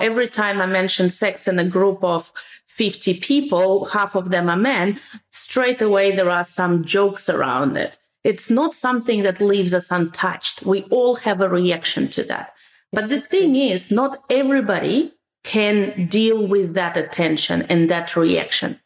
every time I mention sex in a group of 50 people, half of them are men, straight away there are some jokes around it. It's not something that leaves us untouched. We all have a reaction to that. But the thing is, not everybody can deal with that attention and that reaction.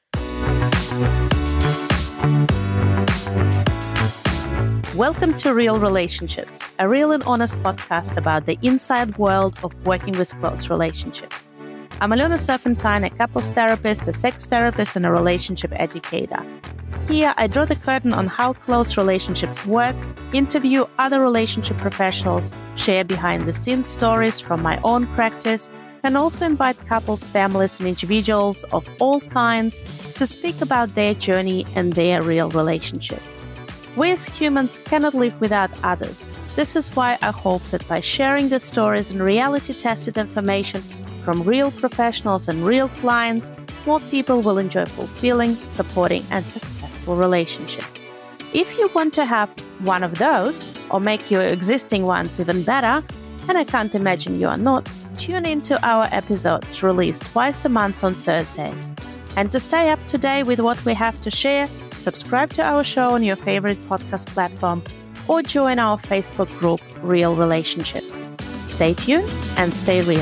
Welcome to Real Relationships, a real and honest podcast about the inside world of working with close relationships. I'm Alona Serpentine, a couples therapist, a sex therapist, and a relationship educator. Here, I draw the curtain on how close relationships work, interview other relationship professionals, share behind-the-scenes stories from my own practice, and also invite couples, families, and individuals of all kinds to speak about their journey and their real relationships. We as humans cannot live without others. This is why I hope that by sharing the stories and reality-tested information from real professionals and real clients, more people will enjoy fulfilling, supporting, and successful relationships. If you want to have one of those, or make your existing ones even better, and I can't imagine you are not, tune into our episodes released twice a month on Thursdays. And to stay up to date with what we have to share, subscribe to our show on your favorite podcast platform or join our Facebook group, Real Relationships. Stay tuned and stay real.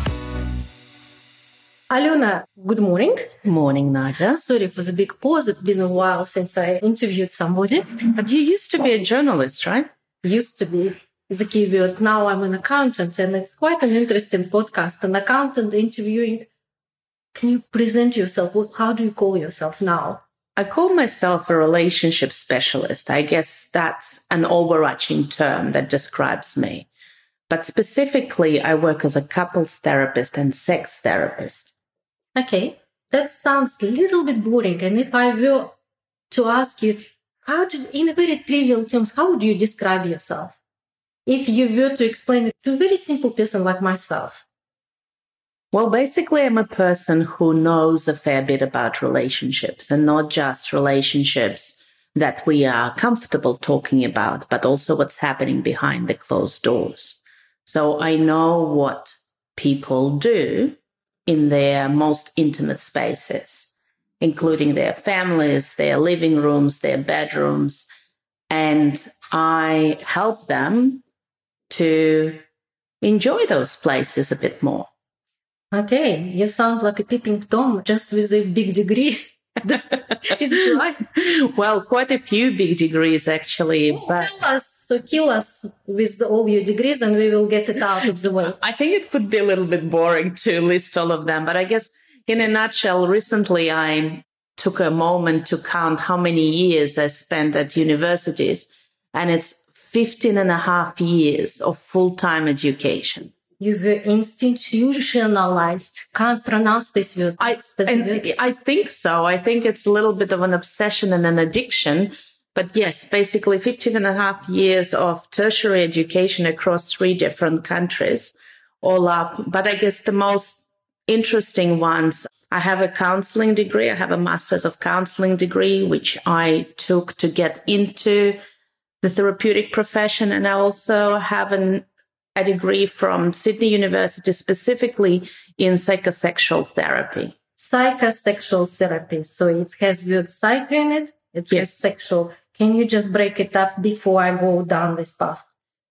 Alona, good morning. Morning, Nadia. Sorry for the big pause. It's been a while since I interviewed somebody. But you used to be a journalist, right? Used to be the keyword. Now I'm an accountant, and it's quite an interesting podcast. An accountant interviewing. Can you present yourself? How do you call yourself now? I call myself a relationship specialist. I guess that's an overarching term that describes me. But specifically, I work as a couples therapist and sex therapist. Okay, that sounds a little bit boring. And if I were to ask you, in a very trivial terms, how would you describe yourself? If you were to explain it to a very simple person like myself. Well, basically, I'm a person who knows a fair bit about relationships, and not just relationships that we are comfortable talking about, but also what's happening behind the closed doors. So I know what people do in their most intimate spaces, including their families, their living rooms, their bedrooms, and I help them to enjoy those places a bit more. Okay, you sound like a peeping Tom, just with a big degree. Is it right? Well, quite a few big degrees, actually. But kill us with all your degrees and we will get it out of the way. I think it could be a little bit boring to list all of them. But I guess in a nutshell, recently I took a moment to count how many years I spent at universities. And it's 15 and a half years of full-time education. You were institutionalized. Can't pronounce this word. I think so. I think it's a little bit of an obsession and an addiction. But yes, basically 15 and a half years of tertiary education across 3 different countries, all up. But I guess the most interesting ones, I have a counseling degree. I have a master's of counseling degree, which I took to get into the therapeutic profession. And I also have a degree from Sydney University, specifically in psychosexual therapy. Psychosexual therapy. So it has word psycho in it. It has sexual. Can you just break it up before I go down this path?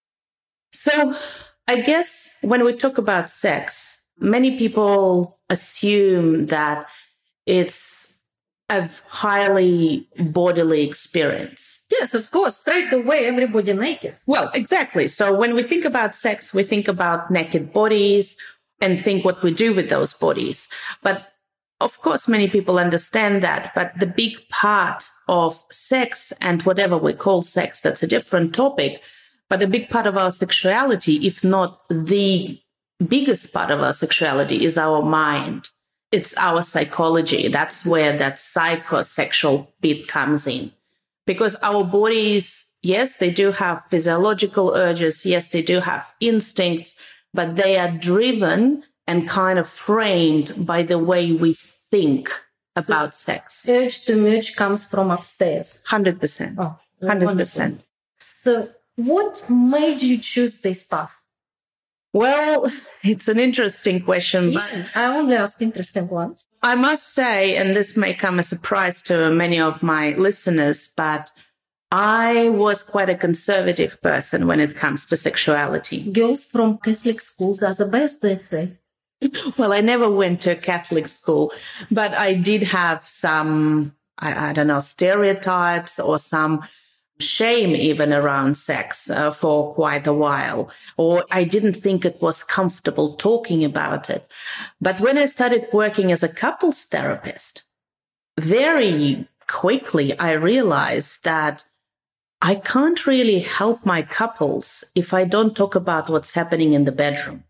So I guess when we talk about sex, many people assume that it's a highly bodily experience. Yes, of course. Straight away, everybody naked. Well, exactly. So when we think about sex, we think about naked bodies and think what we do with those bodies. But of course, many people understand that. But the big part of sex and whatever we call sex, that's a different topic. But the big part of our sexuality, if not the biggest part of our sexuality, is our mind. It's our psychology. That's where that psychosexual bit comes in. Because our bodies, yes, they do have physiological urges. Yes, they do have instincts, but they are driven and kind of framed by the way we think about sex. Urge to merge comes from upstairs. 100%. Oh, 100%. So what made you choose this path? Well, it's an interesting question, but I only ask interesting ones. I must say, and this may come as a surprise to many of my listeners, but I was quite a conservative person when it comes to sexuality. Girls from Catholic schools are the best, they say. Well, I never went to a Catholic school, but I did have some, I don't know, stereotypes or some shame even around sex for quite a while, or I didn't think it was comfortable talking about it. But when I started working as a couples therapist, very quickly I realized that I can't really help my couples if I don't talk about what's happening in the bedroom.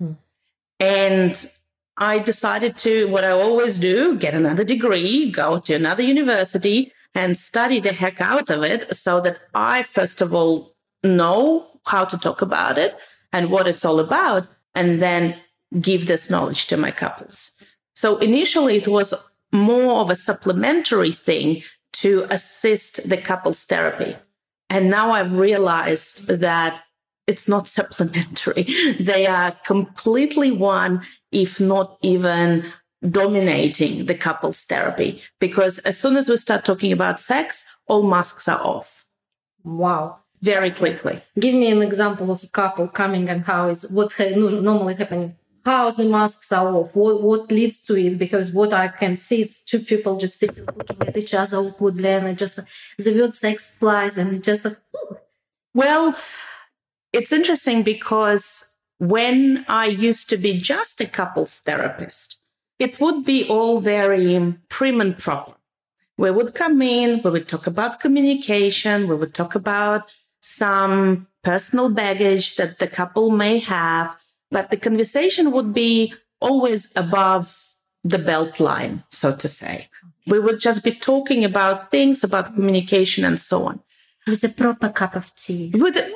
And I decided to, what I always do, get another degree, go to another university and study the heck out of it so that I, first of all, know how to talk about it and what it's all about, and then give this knowledge to my couples. So initially it was more of a supplementary thing to assist the couples therapy. And now I've realized that it's not supplementary. They are completely one, if not even dominating the couples therapy, because as soon as we start talking about sex, all masks are off. Wow. Very quickly. Give me an example of a couple coming and what's normally happening. How the masks are off? What leads to it? Because what I can see is two people just sitting looking at each other awkwardly, and it just the word sex flies, and it just ooh. Well, it's interesting because when I used to be just a couples therapist, it would be all very prim and proper. We would come in, we would talk about communication, we would talk about some personal baggage that the couple may have, but the conversation would be always above the belt line, so to say. We would just be talking about things, about communication and so on. With a proper cup of tea.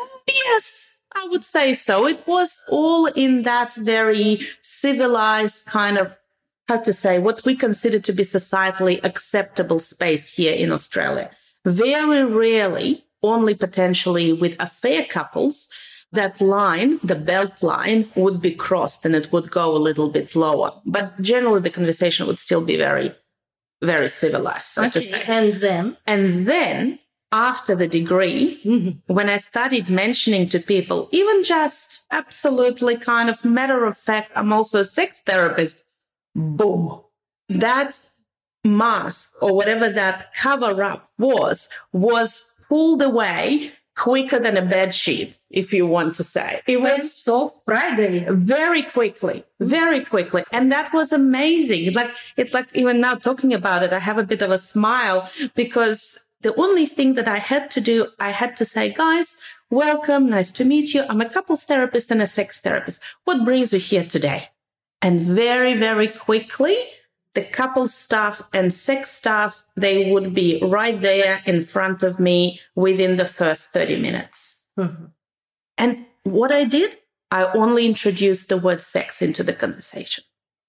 Yes, I would say so. It was all in that very civilized kind of, how to say, what we consider to be societally acceptable space here in Australia. Very rarely, only potentially with affair couples, that line, the belt line, would be crossed and it would go a little bit lower. But generally the conversation would still be very, very civilized, so to say. And then after the degree, when I started mentioning to people, even just absolutely kind of matter of fact, I'm also a sex therapist, boom, that mask or whatever that cover up was pulled away quicker than a bed sheet, if you want to say. It was so Friday. Very quickly. And that was amazing. It's like even now talking about it, I have a bit of a smile because the only thing that I had to do, I had to say, guys, welcome, nice to meet you. I'm a couples therapist and a sex therapist. What brings you here today? And very, very quickly, the couple staff and sex staff, they would be right there in front of me within the first 30 minutes. And what I did, I only introduced the word sex into the conversation.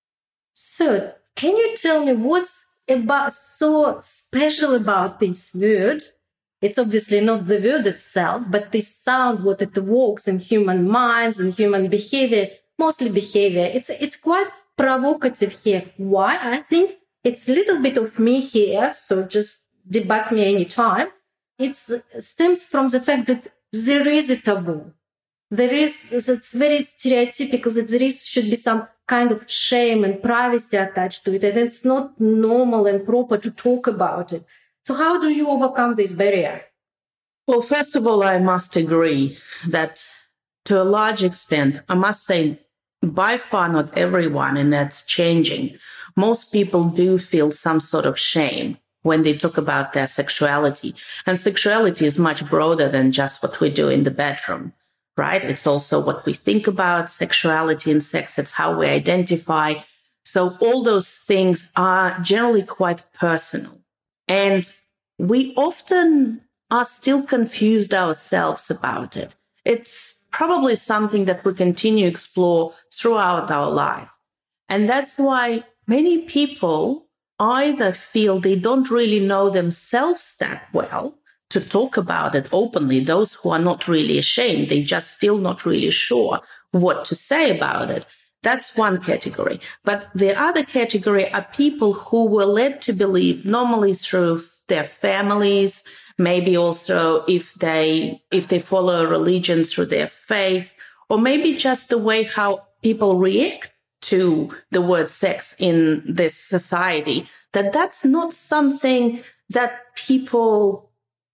So can you tell me what's so special about this word? It's obviously not the word itself, but this sound, what it evokes in human minds and human behavior, mostly behavior. It's quite provocative here. Why? I think it's a little bit of me here, so just debug me anytime. It stems from the fact that there is a taboo. It's very stereotypical that there should be some kind of shame and privacy attached to it, and it's not normal and proper to talk about it. So how do you overcome this barrier? Well, first of all, I must agree that to a large extent, I must say, by far not everyone, and that's changing. Most people do feel some sort of shame when they talk about their sexuality. And sexuality is much broader than just what we do in the bedroom, right? It's also what we think about sexuality and sex. It's how we identify. So all those things are generally quite personal. And we often are still confused ourselves about it. It's probably something that we continue to explore throughout our life. And that's why many people either feel they don't really know themselves that well to talk about it openly. Those who are not really ashamed, they just still not really sure what to say about it. That's one category. But the other category are people who were led to believe, normally through their families, maybe also if they follow a religion, through their faith, or maybe just the way how people react to the word sex in this society, that's not something that people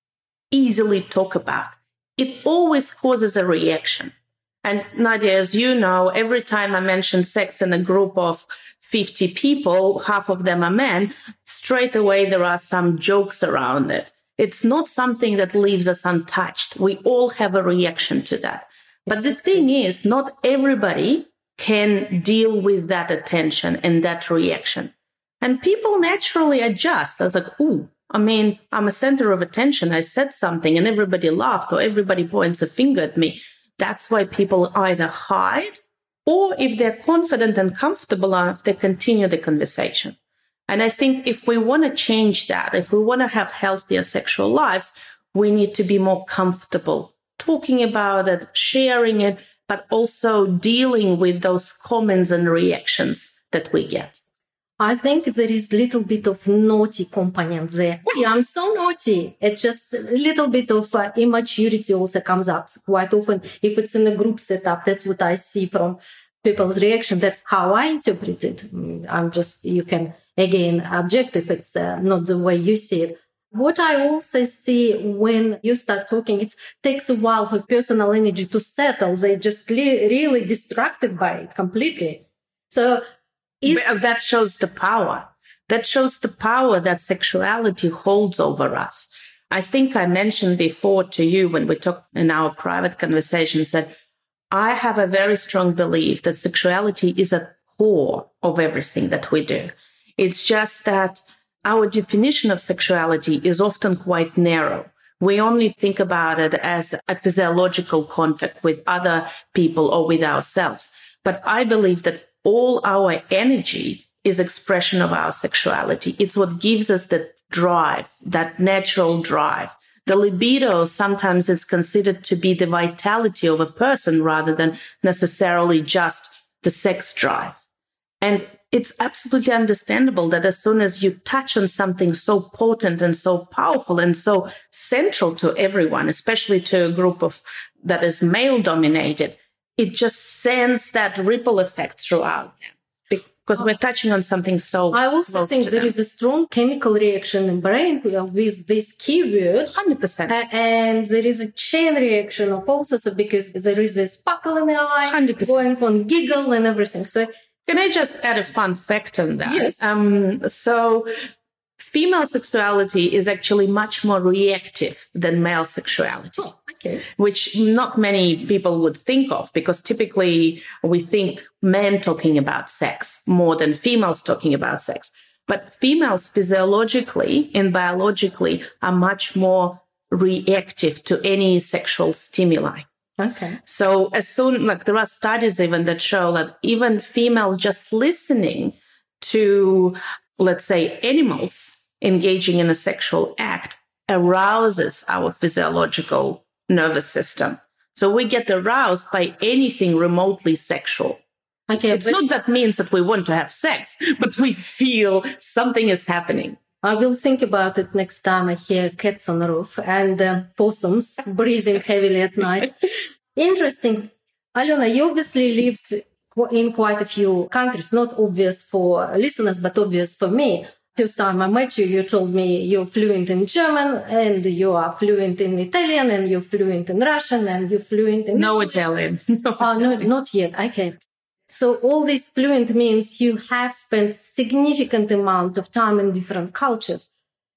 easily talk about. It always causes a reaction. And Nadia, as you know, every time I mention sex in a group of 50 people, half of them are men, straight away there are some jokes around it. It's not something that leaves us untouched. We all have a reaction to that. But the thing is, not everybody can deal with that attention and that reaction. And people naturally adjust. I was like, I'm a center of attention. I said something and everybody laughed or everybody points a finger at me. That's why people either hide or if they're confident and comfortable enough, they continue the conversation. And I think if we want to change that, if we want to have healthier sexual lives, we need to be more comfortable talking about it, sharing it, but also dealing with those comments and reactions that we get. I think there is a little bit of naughty component there. Yeah, I'm so naughty. It's just a little bit of immaturity also comes up quite often. If it's in a group setup, that's what I see from people's reaction. That's how I interpret it. You can, again, object if it's not the way you see it. What I also see when you start talking, it takes a while for personal energy to settle. They're just really distracted by it completely. So that shows the power. That shows the power that sexuality holds over us. I think I mentioned before to you when we talked in our private conversations that I have a very strong belief that sexuality is a core of everything that we do. It's just that our definition of sexuality is often quite narrow. We only think about it as a physiological contact with other people or with ourselves. But I believe that all our energy is expression of our sexuality. It's what gives us the drive, that natural drive. The libido sometimes is considered to be the vitality of a person rather than necessarily just the sex drive. And it's absolutely understandable that as soon as you touch on something so potent and so powerful and so central to everyone, especially to a group that is male dominated, it just sends that ripple effect throughout them because we're touching on something so I also think there is a strong chemical reaction in the brain with this keyword. 100%. And there is a chain reaction of also, so because there is a sparkle in the eye, 100%. going on giggle and everything. So can I just add a fun fact on that? Yes. So female sexuality is actually much more reactive than male sexuality. Oh, okay. Which not many people would think of because typically we think men talking about sex more than females talking about sex. But females physiologically and biologically are much more reactive to any sexual stimuli. Okay. So as soon, there are studies even that show that even females just listening to, let's say, animals engaging in a sexual act arouses our physiological nervous system. So we get aroused by anything remotely sexual. Okay. It's not that means that we want to have sex, but we feel something is happening. I will think about it next time I hear cats on the roof and possums breathing heavily at night. Interesting. Alena, you obviously lived in quite a few countries, not obvious for listeners, but obvious for me. First time I met you, you told me you're fluent in German and you are fluent in Italian and you're fluent in Russian and you're fluent in No English. Italian. No, not yet. Okay. So all this fluent means you have spent significant amount of time in different cultures.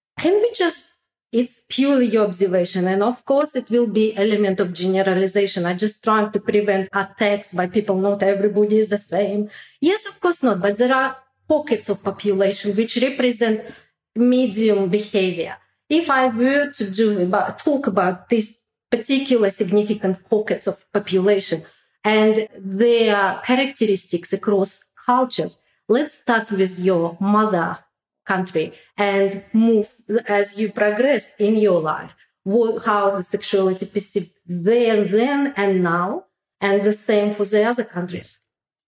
It's purely your observation. And of course, it will be element of generalization. I'm just trying to prevent attacks by people. Not everybody is the same. Yes, of course not. But there are pockets of population which represent medium behavior. If I were to talk about these particular significant pockets of population, and their characteristics across cultures. Let's start with your mother country and move as you progress in your life. How is the sexuality perceived there, then, and now? and the same for the other countries.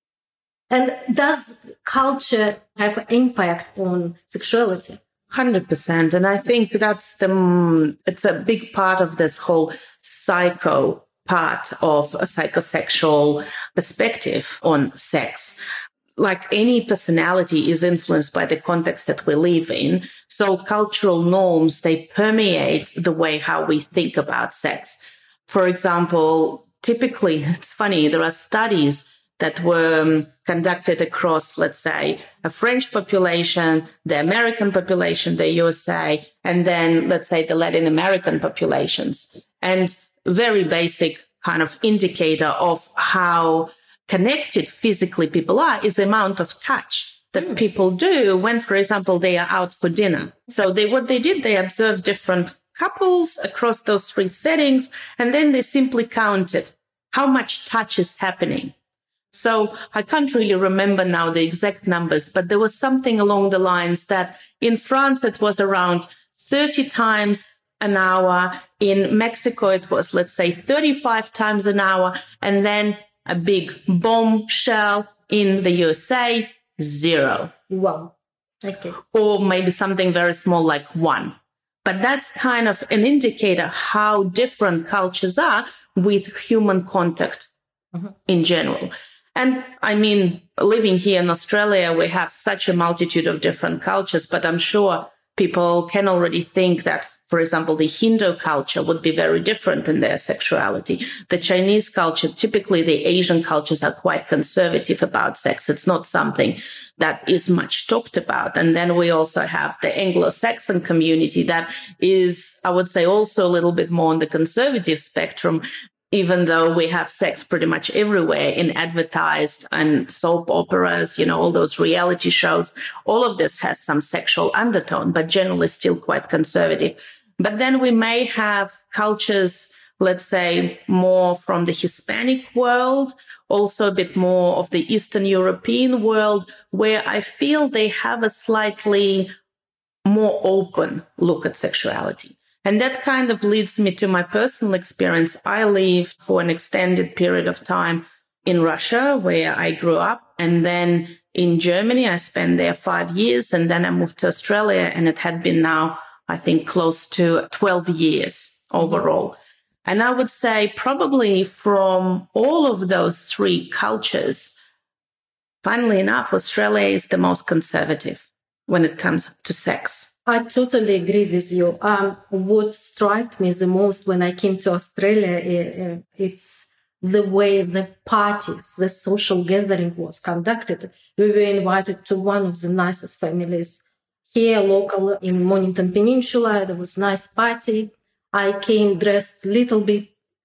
And does culture have impact on sexuality? 100%. And I think that's it's a big part of this whole psycho part of a psychosexual perspective on sex. Like any personality is influenced by the context that we live in. So cultural norms, they permeate the way how we think about sex. For example, typically, it's funny, there are studies that were conducted across, let's say, a French population, the American population, the USA, and then, let's say, the Latin American populations. And very basic kind of indicator of how connected physically people are is the amount of touch that people do when, for example, they are out for dinner. So what they did, they observed different couples across those three settings, and then they simply counted how much touch is happening. So I can't really remember now the exact numbers, but there was something along the lines that in France, it was around 30 times an hour. In Mexico, it was, let's say, 35 times an hour. And then a big bombshell in the USA, 0. Wow. Okay. Or maybe something very small like 1. But that's kind of an indicator how different cultures are with human contact in general. And I mean, living here in Australia, we have such a multitude of different cultures, but I'm sure people can already think that, for example, the Hindu culture would be very different in their sexuality. The Chinese culture, typically the Asian cultures are quite conservative about sex. It's not something that is much talked about. And then we also have the Anglo-Saxon community that is, I would say, also a little bit more on the conservative spectrum, even though we have sex pretty much everywhere in advertised and soap operas, all those reality shows. All of this has some sexual undertone, but generally still quite conservative. But then we may have cultures, let's say, more from the Hispanic world, also a bit more of the Eastern European world, where I feel they have a slightly more open look at sexuality. And that kind of leads me to my personal experience. I lived for an extended period of time in Russia, where I grew up. And then in Germany, I spent there 5 years. And then I moved to Australia, and it had been now, I think, close to 12 years overall. And I would say probably from all of those three cultures, funnily enough, Australia is the most conservative when it comes to sex. I totally agree with you. What struck me the most when I came to Australia, it's the way the parties, the social gathering was conducted. We were invited to one of the nicest families here, local in Mornington Peninsula. There was a nice party. I came dressed a little bit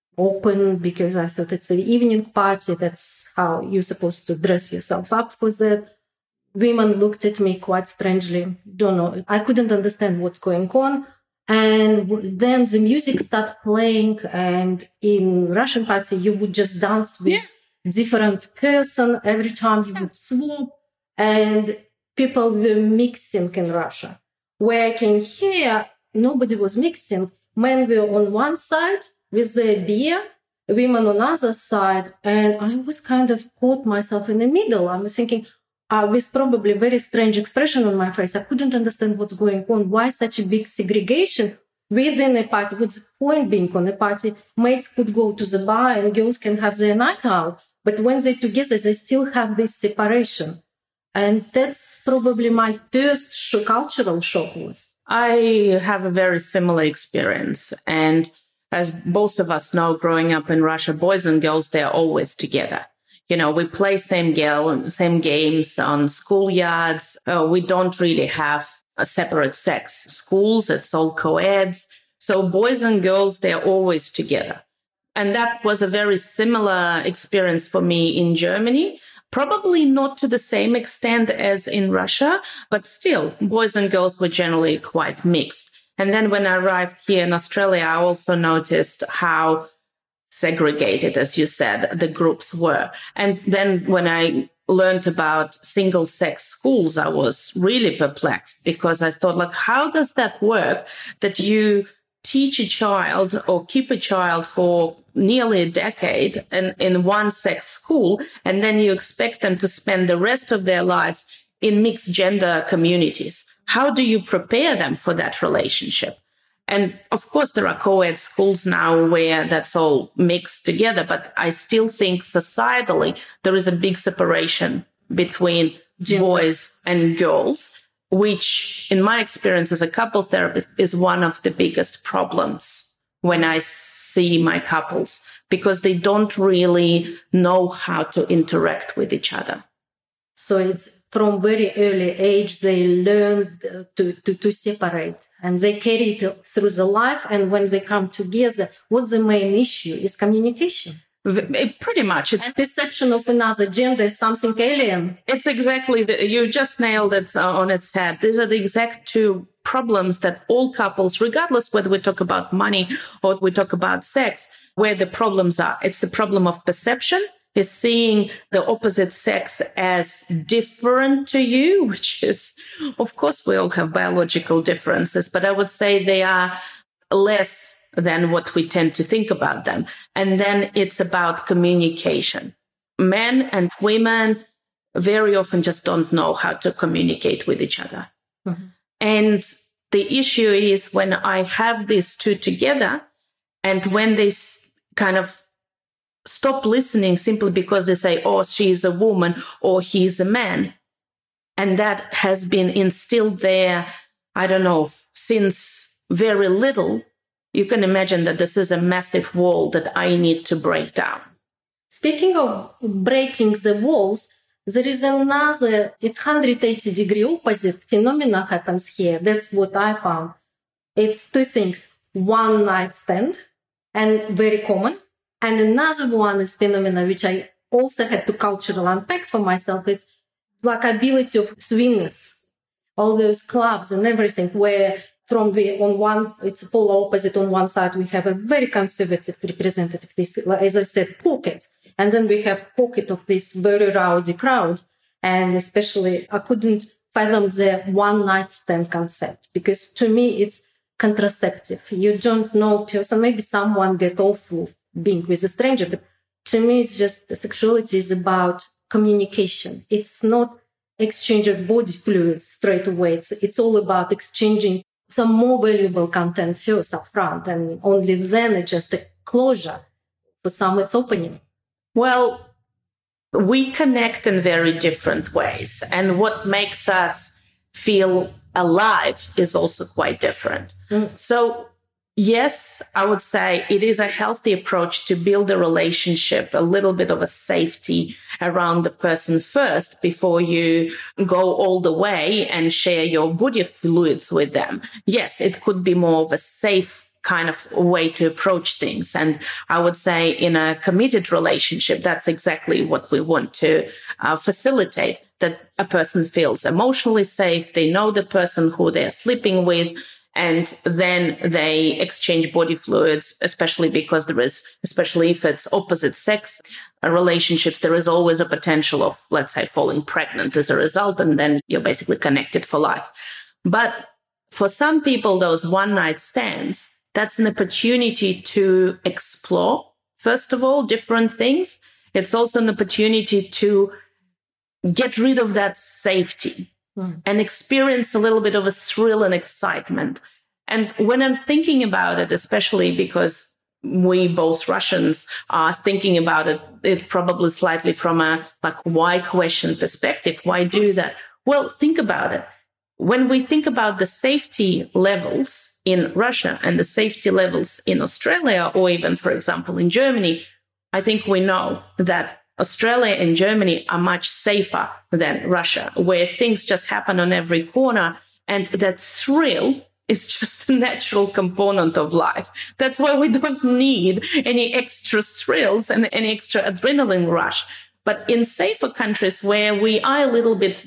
open because I thought it's an evening party. That's how you're supposed to dress yourself up for that. Women looked at me quite strangely. Don't know. I couldn't understand what's going on. And then the music started playing. And in Russian party, you would just dance with different person. Every time you would swap. And people were mixing in Russia. Where I came here, nobody was mixing. Men were on one side with the beer, women on the other side. And I was kind of caught myself in the middle. I was thinking, with probably a very strange expression on my face. I couldn't understand what's going on. Why such a big segregation within a party? What's the point being on a party? Mates could go to the bar and girls can have their night out. But when they're together, they still have this separation. And that's probably my first cultural shock was. I have a very similar experience. And as both of us know, growing up in Russia, boys and girls, they're always together. We play same games on schoolyards. We don't really have a separate sex schools. It's all co-eds. So boys and girls, they're always together. And that was a very similar experience for me in Germany. Probably not to the same extent as in Russia, but still, boys and girls were generally quite mixed. And then when I arrived here in Australia, I also noticed how segregated, as you said, the groups were. And then when I learned about single-sex schools, I was really perplexed because I thought, how does that work that you teach a child or keep a child for nearly a decade in one sex school, and then you expect them to spend the rest of their lives in mixed gender communities. How do you prepare them for that relationship? And of course, there are co-ed schools now where that's all mixed together, but I still think societally there is a big separation between boys and girls, which in my experience as a couple therapist is one of the biggest problems when I see my couples, because they don't really know how to interact with each other. So it's from very early age, they learn to separate, and they carry it through the life. And when they come together, what's the main issue is communication. Pretty much. It's perception of another gender is something alien. It's exactly, you just nailed it on its head. These are the exact two problems that all couples, regardless whether we talk about money or we talk about sex, where the problems are. It's the problem of perception, is seeing the opposite sex as different to you, which is, of course, we all have biological differences, but I would say they are less than what we tend to think about them. And then it's about communication. Men and women very often just don't know how to communicate with each other. Mm-hmm. And the issue is when I have these two together, and when they kind of stop listening simply because they say, oh, she's a woman or he's a man. And that has been instilled there, I don't know, since very little. You can imagine that this is a massive wall that I need to break down. Speaking of breaking the walls, there is another, it's 180-degree opposite phenomena happens here. That's what I found. It's two things. One night stand, and very common. And another one is phenomena which I also had to culturally unpack for myself. It's likability of swingers, all those clubs and everything, where it's a polar opposite. On one side, we have a very conservative representative, this, as I said, pockets. And then we have pocket of this very rowdy crowd. And especially, I couldn't fathom the one night stand concept, because to me, it's contraceptive. You don't know person. Maybe someone get off with being with a stranger, but to me, it's just sexuality is about communication. It's not exchange of body fluids straight away. It's all about exchanging some more valuable content first up front, and only then it's just a closure. For some, it's opening. Well, we connect in very different ways, and what makes us feel alive is also quite different. So yes, I would say it is a healthy approach to build a relationship, a little bit of a safety around the person first before you go all the way and share your body fluids with them. Yes, it could be more of a safe kind of way to approach things. And I would say in a committed relationship, that's exactly what we want to facilitate, that a person feels emotionally safe. They know the person who they're sleeping with. And then they exchange body fluids, especially because especially if it's opposite sex relationships, there is always a potential of, let's say, falling pregnant as a result. And then you're basically connected for life. But for some people, those one night stands, that's an opportunity to explore, first of all, different things. It's also an opportunity to get rid of that safety and experience a little bit of a thrill and excitement. And when I'm thinking about it, especially because we both Russians are thinking about it probably slightly from a why question perspective. Why do that? Well, think about it. When we think about the safety levels in Russia and the safety levels in Australia, or even, for example, in Germany, I think we know that Australia and Germany are much safer than Russia, where things just happen on every corner. And that thrill is just a natural component of life. That's why we don't need any extra thrills and any extra adrenaline rush. But in safer countries where we are a little bit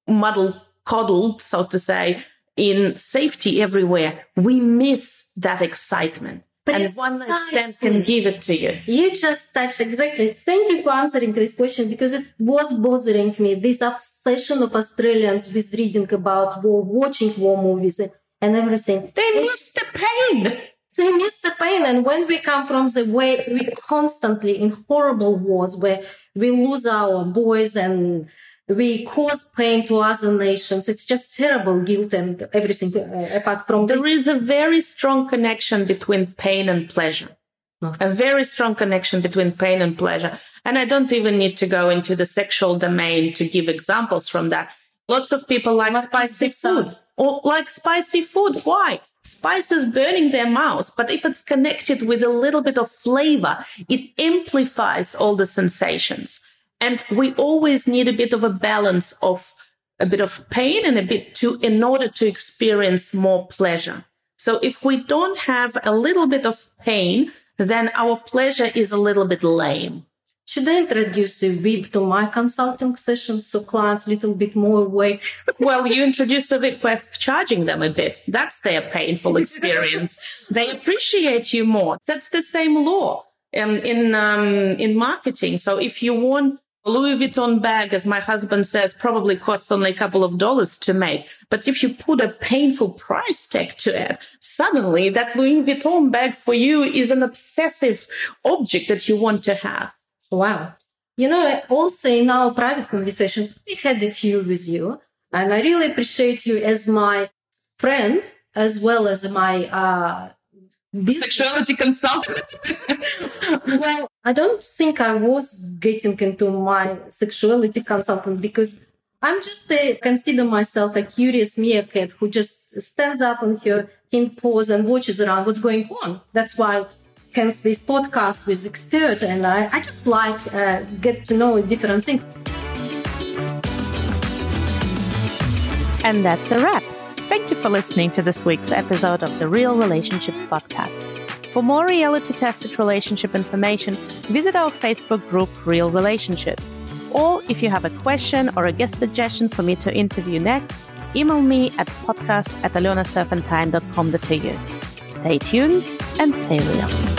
coddled, so to say, in safety everywhere, we miss that excitement. And one night stand can give it to you. You just touched exactly. Thank you for answering this question, because it was bothering me. This obsession of Australians with reading about war, watching war movies and everything. They miss the pain. they miss the pain. And when we come from the way we constantly in horrible wars where we lose our boys and we cause pain to other nations, it's just terrible guilt and everything apart from this. There is a very strong connection between pain and pleasure. A very strong connection between pain and pleasure. And I don't even need to go into the sexual domain to give examples from that. Lots of people like spicy food. Or like spicy food. Why? Spice is burning their mouths, but if it's connected with a little bit of flavor, it amplifies all the sensations. And we always need a bit of a balance of a bit of pain and in order to experience more pleasure. So if we don't have a little bit of pain, then our pleasure is a little bit lame. Should I introduce a VIP to my consulting sessions so clients a little bit more awake? Well, you introduce a VIP by charging them a bit. That's their painful experience. They appreciate you more. That's the same law in marketing. So if you want a Louis Vuitton bag, as my husband says, probably costs only a couple of dollars to make. But if you put a painful price tag to it, suddenly that Louis Vuitton bag for you is an obsessive object that you want to have. Wow. You know, also in our private conversations, we had a few with you, and I really appreciate you as my friend, as well as my sexuality consultant. Well, I don't think I was getting into my sexuality consultant because I'm just consider myself a curious meerkat who just stands up on her hind paws and watches around what's going on. That's why hence this podcast with expert, and I just like get to know different things. And that's a wrap. Thank you for listening to this week's episode of the Real Relationships podcast. For more reality-tested relationship information, visit our Facebook group, Real Relationships. Or if you have a question or a guest suggestion for me to interview next, email me at podcast@alionaserpentine.com.au. Stay tuned and stay real.